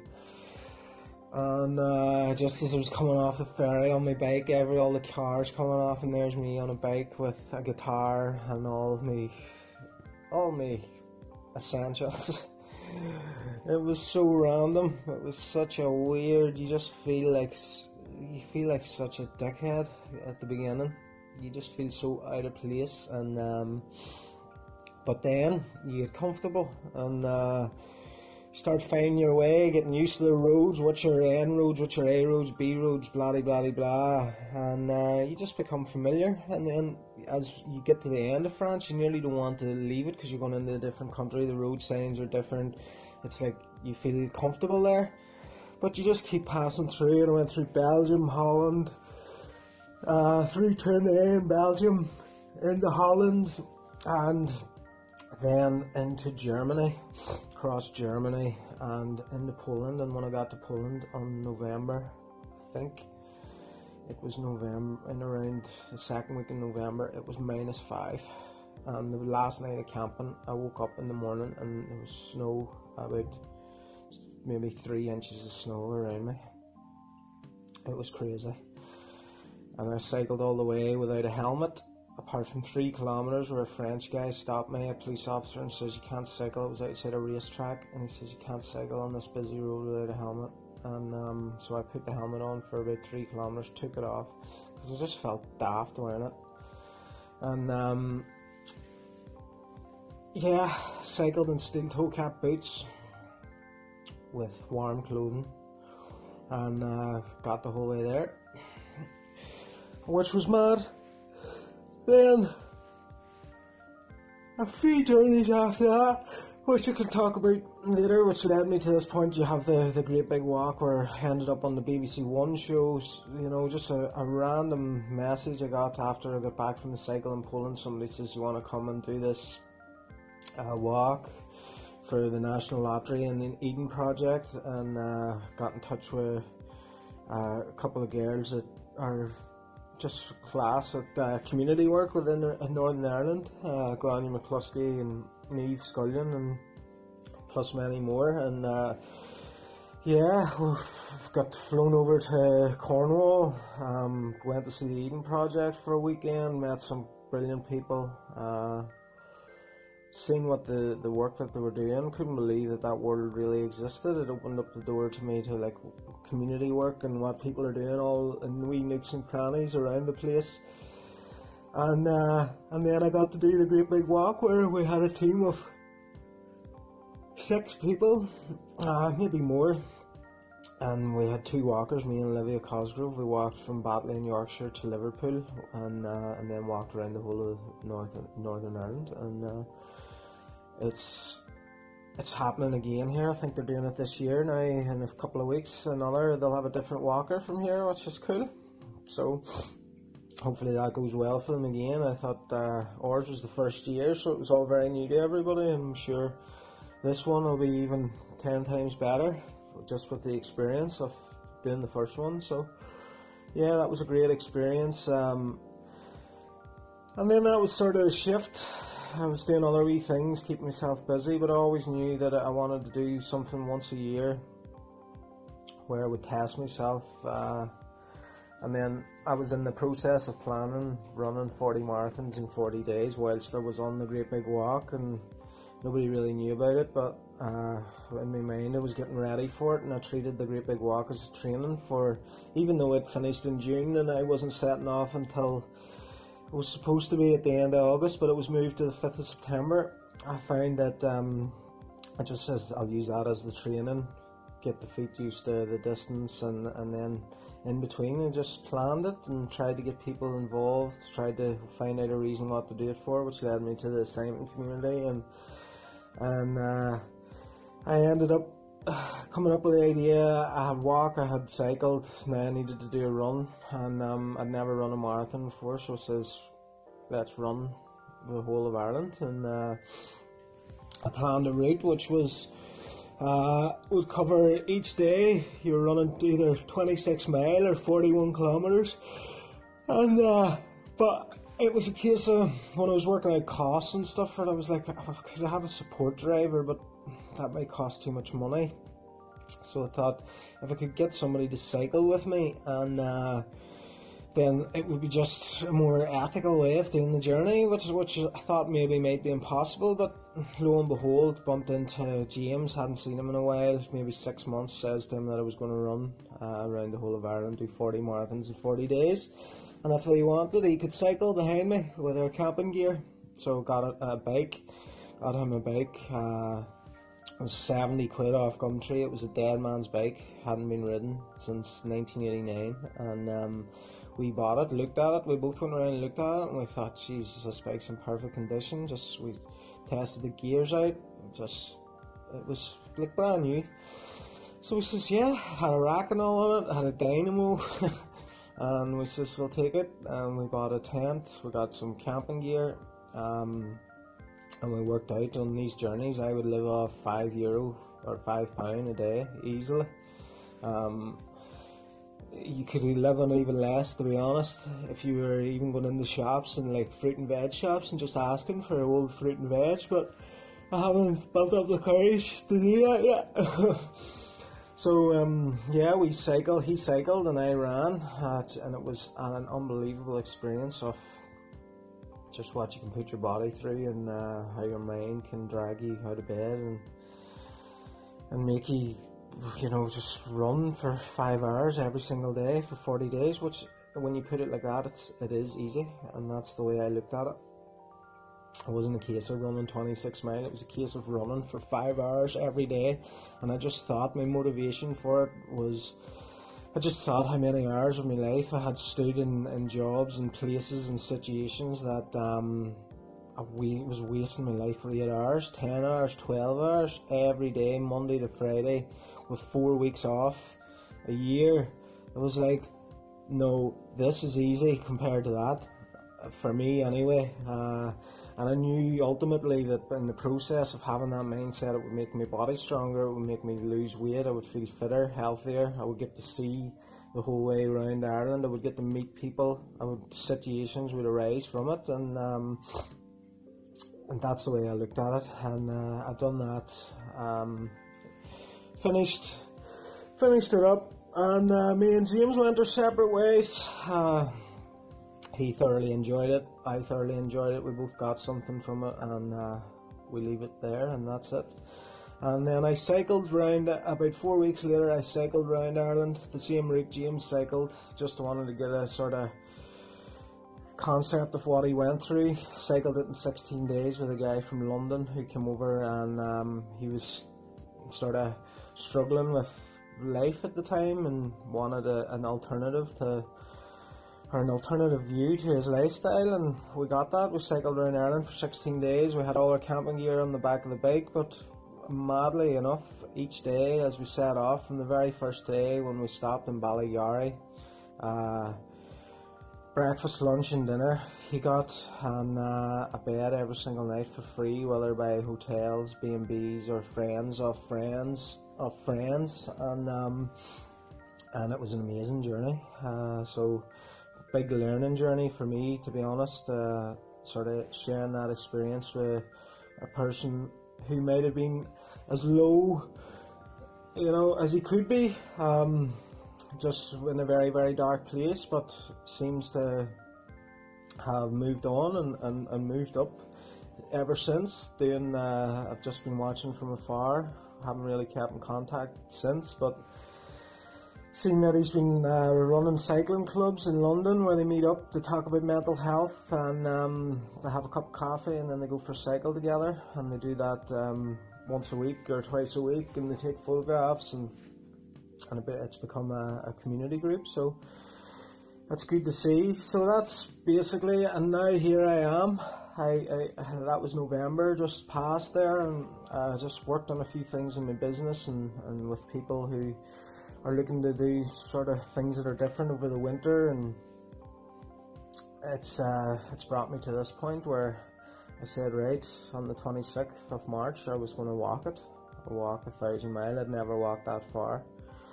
And just as I was coming off the ferry on my bike, all the cars coming off, and there's me on a bike with a guitar and all my essentials. It was so random. It was such a weird. You feel like such a dickhead at the beginning. You just feel so out of place, and but then you get comfortable and start finding your way, getting used to the roads, which are N roads, which are A roads, B roads, blah blah blah blah, and you just become familiar. And then as you get to the end of France, you nearly don't want to leave it, because you're going into a different country, the road signs are different, it's like you feel comfortable there, but you just keep passing through. And I went through Belgium, Holland, through Tournai in Belgium, into Holland, and then into Germany, across Germany and into Poland. And when I got to Poland on November, I think it was November, and around the second week in November, it was -5. And the last night of camping, I woke up in the morning and there was snow, about maybe 3 inches of snow around me. It was crazy. And I cycled all the way without a helmet, apart from 3 kilometres where a French guy stopped me, a police officer, and says, you can't cycle. It was outside a racetrack, and he says, you can't cycle on this busy road without a helmet. And so I put the helmet on for about 3 kilometres, took it off, because I just felt daft wearing it. And yeah, cycled in steel toe cap boots with warm clothing, and got the whole way there, which was mad. Then a few journeys after that, which I can talk about later, which led me to this point. You have the Great Big Walk, where I ended up on the BBC One shows. You know, just a random message I got after I got back from the cycle in Poland. Somebody says, you want to come and do this walk for the National Lottery and the Eden Project, and got in touch with a couple of girls that are just class at community work within Northern Ireland, Gráinne McCluskey and Niamh Scullion, and plus many more. And yeah, we've got flown over to Cornwall, went to see the Eden Project for a weekend, met some brilliant people, seen what the work that they were doing, couldn't believe that world really existed. It opened up the door to me to like community work and what people are doing all in wee nooks and crannies around the place. And then I got to do the Great Big Walk, where we had a team of 6 people, maybe more. And we had 2 walkers, me and Olivia Cosgrove. We walked from Batley in Yorkshire to Liverpool, and then walked around the whole of Northern Ireland. And it's happening again here. I think they're doing it this year now. In a couple of weeks, they'll have a different walker from here, which is cool. So hopefully that goes well for them again. I thought ours was the first year, so it was all very new to everybody. I'm sure this one will be even 10 times better, just with the experience of doing the first one. So yeah, that was a great experience. And then that was sort of the shift. I was doing other wee things, keeping myself busy, but I always knew that I wanted to do something once a year where I would test myself. And then I was in the process of planning running 40 marathons in 40 days whilst I was on the Great Big Walk, and nobody really knew about it, but in my mind I was getting ready for it, and I treated the Great Big Walk as a training for, even though it finished in June and I wasn't setting off until it was supposed to be at the end of August, but it was moved to the 5th of September. I found that it just says I'll use that as the training, get the feet used to the distance, and then in between I just planned it and tried to get people involved, tried to find out a reason what to do it for, which led me to the assignment community, and I ended up coming up with the idea. I had walked, I had cycled, now I needed to do a run, and I'd never run a marathon before, so it says let's run the whole of Ireland. And I planned a route which was would cover each day. You were running either 26 mile or 41 kilometres, and but it was a case of when I was working out costs and stuff for it, I was like, could I have a support driver, but that might cost too much money. So I thought if I could get somebody to cycle with me, and then it would be just a more ethical way of doing the journey, which I thought maybe might be impossible. But lo and behold, bumped into James, hadn't seen him in a while, maybe 6 months, says to him that I was going to run around the whole of Ireland, do 40 marathons in 40 days. And if he wanted, he could cycle behind me with our camping gear. So got a bike, got him a bike. It was 70 quid off Gumtree. It was a dead man's bike, hadn't been ridden since 1989, and we bought it, looked at it, we both went around and looked at it, and we thought, Jesus, this bike's in perfect condition. We tested the gears out, it was like brand new. So we says, yeah, it had a rack and all on it, it had a dynamo, and we says, we'll take it, and we bought a tent, we got some camping gear, and we worked out on these journeys. I would live off €5 or £5 a day easily. You could live on even less, to be honest, if you were even going into shops and like fruit and veg shops and just asking for old fruit and veg, but I haven't built up the courage to do that yet. So yeah, he cycled and I ran, and it was an unbelievable experience of just what you can put your body through, and how your mind can drag you out of bed and make you, just run for 5 hours every single day for 40 days, which when you put it like that, it is easy, and that's the way I looked at it. It wasn't a case of running 26 miles, it was a case of running for 5 hours every day, and I just thought my motivation for it was, I just thought how many hours of my life I had stood in jobs and places and situations that I was wasting my life for 8 hours, 10 hours, 12 hours every day, Monday to Friday, with 4 weeks off a year. It was like, no, this is easy compared to that, for me anyway. And I knew ultimately that in the process of having that mindset, it would make my body stronger, it would make me lose weight, I would feel fitter, healthier, I would get to see the whole way around Ireland, I would get to meet people, situations would arise from it, and that's the way I looked at it. And I've done that, finished it up, and me and James went our separate ways. He thoroughly enjoyed it, I thoroughly enjoyed it, we both got something from it, and we leave it there, and that's it. And then I cycled round, about 4 weeks later, I cycled round Ireland, the same route James cycled. Just wanted to get a sort of concept of what he went through. Cycled it in 16 days with a guy from London who came over, and he was sort of struggling with life at the time and wanted an alternative to, or an alternative view to his lifestyle, and we got that. We cycled around Ireland for 16 days. We had all our camping gear on the back of the bike, but madly enough, each day as we set off, from the very first day when we stopped in Ballygarry, breakfast, lunch and dinner he got, and a bed every single night for free, whether by hotels, B&Bs or friends of friends of friends, and it was an amazing journey. So big learning journey for me, to be honest, sort of sharing that experience with a person who might have been as low, as he could be, just in a very, very dark place, but seems to have moved on and moved up ever since. I've just been watching from afar, haven't really kept in contact since, but seen that he's been running cycling clubs in London where they meet up to talk about mental health, and they have a cup of coffee and then they go for a cycle together, and they do that once a week or twice a week, and they take photographs, and it's become a community group, so that's good to see. So that's basically, and now here I am. I that was November just past there, and I just worked on a few things in my business and with people who are looking to do sort of things that are different over the winter, and it's brought me to this point where I said, right, on the 26th of March I was going to walk 1,000 miles. I'd never walked that far,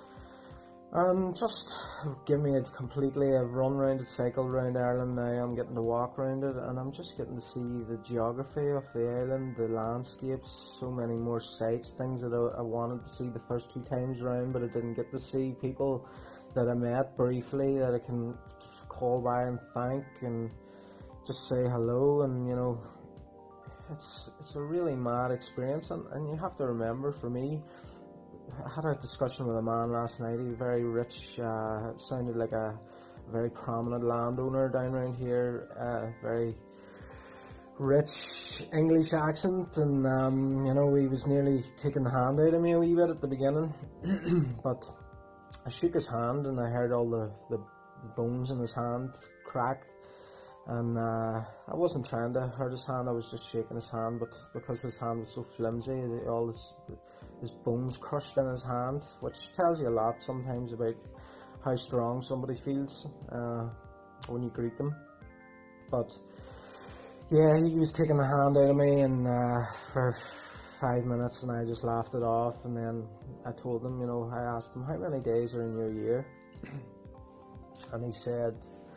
and just give me it completely. I've run around it, cycled around Ireland. Now I'm getting to walk around it, and I'm just getting to see the geography of the island, the landscapes, so many more sights, things that I wanted to see the first 2 times around but I didn't get to see, people that I met briefly that I can call by and thank and just say hello, and it's a really mad experience, and you have to remember, for me, I had a discussion with a man last night. He was very rich, sounded like a very prominent landowner down around here, very rich English accent, and he was nearly taking the hand out of me a wee bit at the beginning, but I shook his hand and I heard all the bones in his hand crack, and I wasn't trying to hurt his hand, I was just shaking his hand, but because his hand was so flimsy, all his bones crushed in his hand, which tells you a lot sometimes about how strong somebody feels when you greet them. But yeah, he was taking the hand out of me, and for 5 minutes, and I just laughed it off, and then I told him, I asked him, how many days are in your year? And he said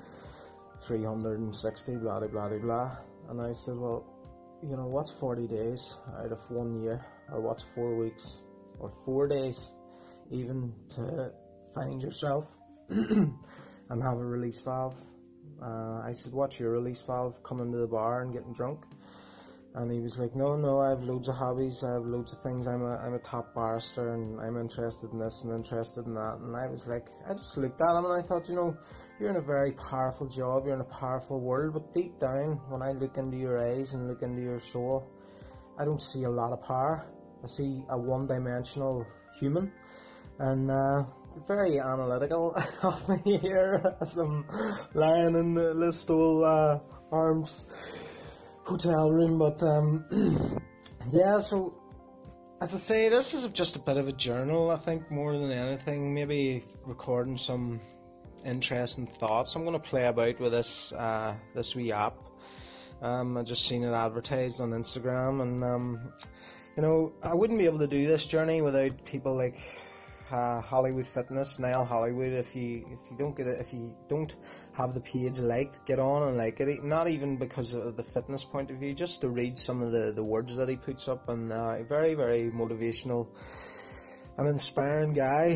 360, blah blah blah blah. And I said, well, what's 40 days out of 1 year, or what's 4 weeks, or 4 days even, to find yourself and have a release valve? I said, what's your release valve? Coming to the bar and getting drunk? And he was like, no, I have loads of hobbies, I have loads of things, I'm a top barrister, and I'm interested in this and interested in that. And I was like, I just looked at him and I thought, you're in a very powerful job, you're in a powerful world, but deep down, when I look into your eyes and look into your soul, I don't see a lot of power. I see a one-dimensional human, and very analytical of me here as I'm lying in the Listowel Arms hotel room, but yeah, so as I say, this is just a bit of a journal, I think, more than anything, maybe recording some interesting thoughts. I'm going to play about with this wee app. I just seen it advertised on Instagram, and I wouldn't be able to do this journey without people like Hollywood Fitness, Niall Hollywood. If you don't have the page liked, get on and like it. Not even because of the fitness point of view, just to read some of the words that he puts up, and very, very motivational, an inspiring guy.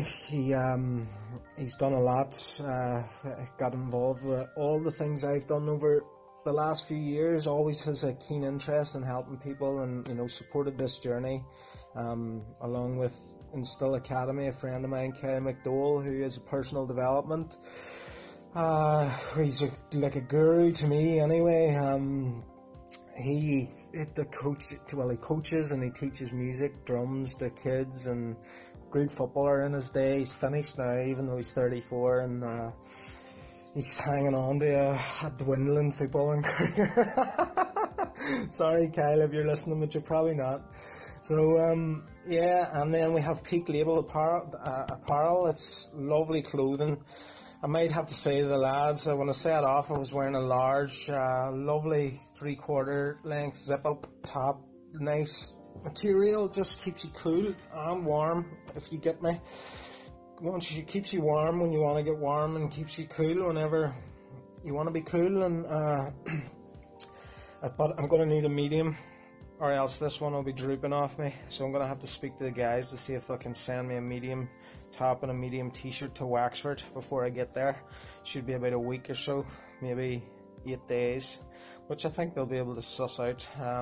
He's done a lot, got involved with all the things I've done over the last few years always has a keen interest in helping people, and supported this journey, along with Instill Academy. A friend of mine, Kyle McDowell, who is a personal development. He's like a guru to me anyway. He coaches and he teaches music, drums to kids, and great footballer in his day. He's finished now, even though he's 34, and he's hanging on to a dwindling footballing career. Sorry, Kyle, if you're listening, but you're probably not. So, and then we have Peak Label apparel. It's lovely clothing. I might have to say to the lads, when I set off, I was wearing a large, lovely 3/4 length zip-up top. Nice material, just keeps you cool and warm, if you get me. It keeps you warm when you want to get warm, and keeps you cool whenever you want to be cool. And but I'm going to need a medium, or else this one will be drooping off me. So I'm going to have to speak to the guys to see if they can send me a medium top and a medium t-shirt to Wexford before I get there. Should be about a week or so, maybe 8 days, which I think they'll be able to suss out.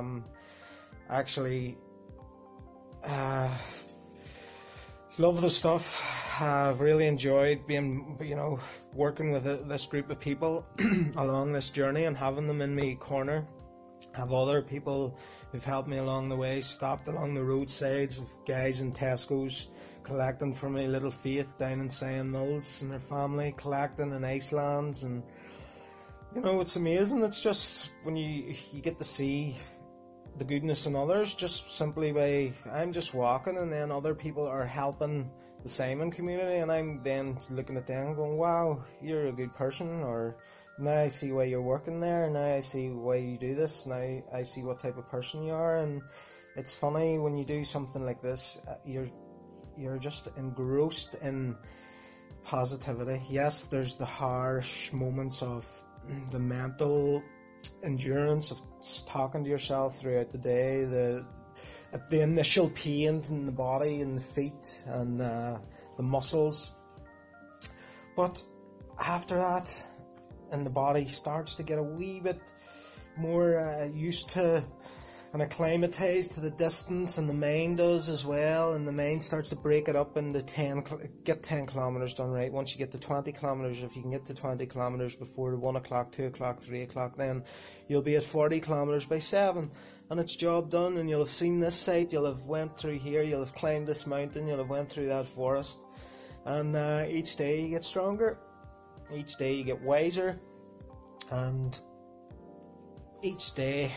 Love the stuff. I've really enjoyed being, working with this group of people along this journey, and having them in my corner. Have other people who've helped me along the way, stopped along the roadsides of guys in Tesco's, collecting for my little Faith down in Sion Mills and their family, collecting in Iceland. And it's amazing. It's just when you get to see the goodness in others, just simply by, I'm just walking, and then other people are helping the Simon community, and I'm then looking at them going, wow, you're a good person, or now I see why you're working there, now I see why you do this, now I see what type of person you are. And it's funny when you do something like this, you're just engrossed in positivity. Yes, there's the harsh moments of the mental endurance of talking to yourself throughout the day, the initial pain in the body and the feet and the muscles, but after that, and the body starts to get a wee bit more used to and acclimatized to the distance, and the mind does as well, and the mind starts to break it up into 10 kilometers done right. Once you get to 20 kilometers, if you can get to 20 kilometers before 1 o'clock, 2 o'clock, 3 o'clock, then you'll be at 40 kilometers by 7, and it's job done. And you'll have seen this site, you'll have went through here, you'll have climbed this mountain, you'll have went through that forest, and each day you get stronger, each day you get wiser, and each day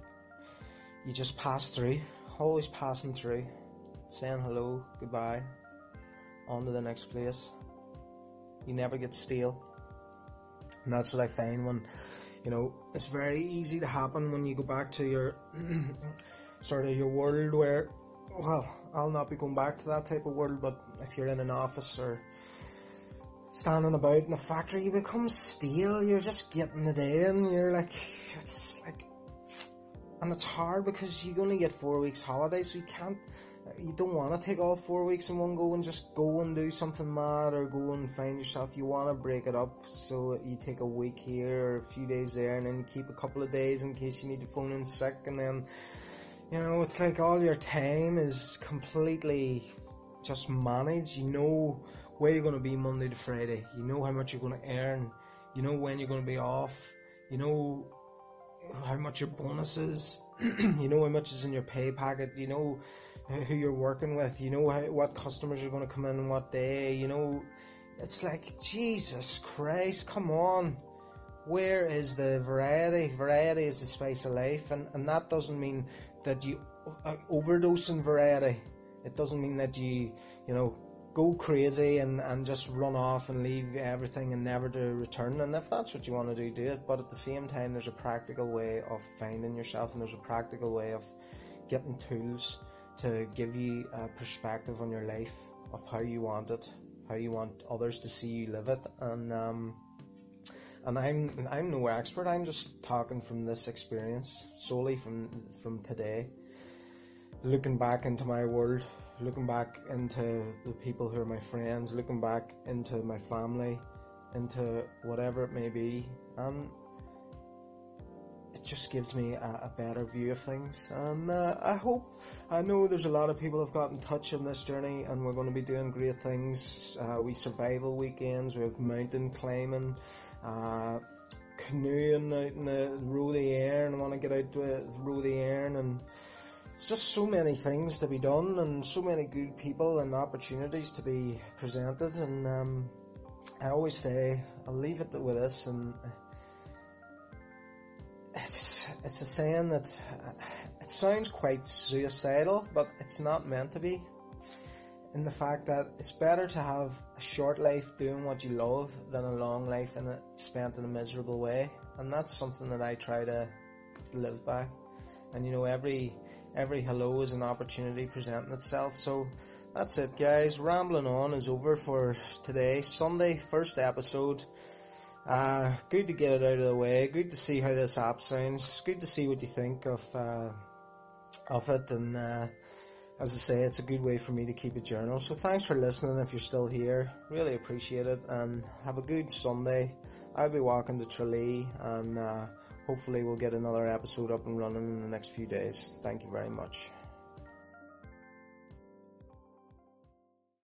you just pass through, always passing through, saying hello, goodbye, on to the next place. You never get stale. And that's what I find when, it's very easy to happen when you go back to your sort of your world where, well, I'll not be going back to that type of world, but if you're in an office or standing about in a factory, you become stale. You're just getting the day in. You're like, it's like, and it's hard because you only get 4 weeks holiday, so you don't want to take all 4 weeks in one go and just go and do something mad or go and find yourself. You want to break it up, so you take a week here or a few days there, and then you keep a couple of days in case you need to phone in sick. And then, it's like all your time is completely just managed. You know where you're going to be Monday to Friday. You know how much you're going to earn. You know when you're going to be off. You know how much your bonus is. You know how much is in your pay packet. You know who you're working with. You know what customers are going to come in on what day. It's like, Jesus Christ, come on. Where is the variety? Variety is the spice of life, and that doesn't mean that you overdose in variety. It doesn't mean that you go crazy and just run off and leave everything and never to return. And if that's what you want to do it. But at the same time, there's a practical way of finding yourself, and there's a practical way of getting tools to give you a perspective on your life of how you want it, how you want others to see you live it. And I'm no expert. I'm just talking from this experience, solely from today, looking back into my world, looking back into the people who are my friends, looking back into my family, into whatever it may be. And it just gives me a better view of things. And I know there's a lot of people have got in touch on this journey, and we're going to be doing great things. We survival weekends, we have mountain climbing, canoeing out in the Roe the Airn. I want to get out to the Roe the Airn, and it's just so many things to be done, and so many good people and opportunities to be presented. And I always say, I'll leave it with this, and it's a saying that it sounds quite suicidal, but it's not meant to be. In the fact that it's better to have a short life doing what you love than a long life spent in a miserable way. And that's something that I try to live by. And every hello is an opportunity presenting itself. So that's it, guys. Rambling on is over for today. Sunday, first episode. Good to get it out of the way. Good to see how this app sounds. Good to see what you think of it. And as I say, it's a good way for me to keep a journal. So thanks for listening if you're still here. Really appreciate it. And have a good Sunday. I'll be walking to Tralee, and hopefully we'll get another episode up and running in the next few days. Thank you very much.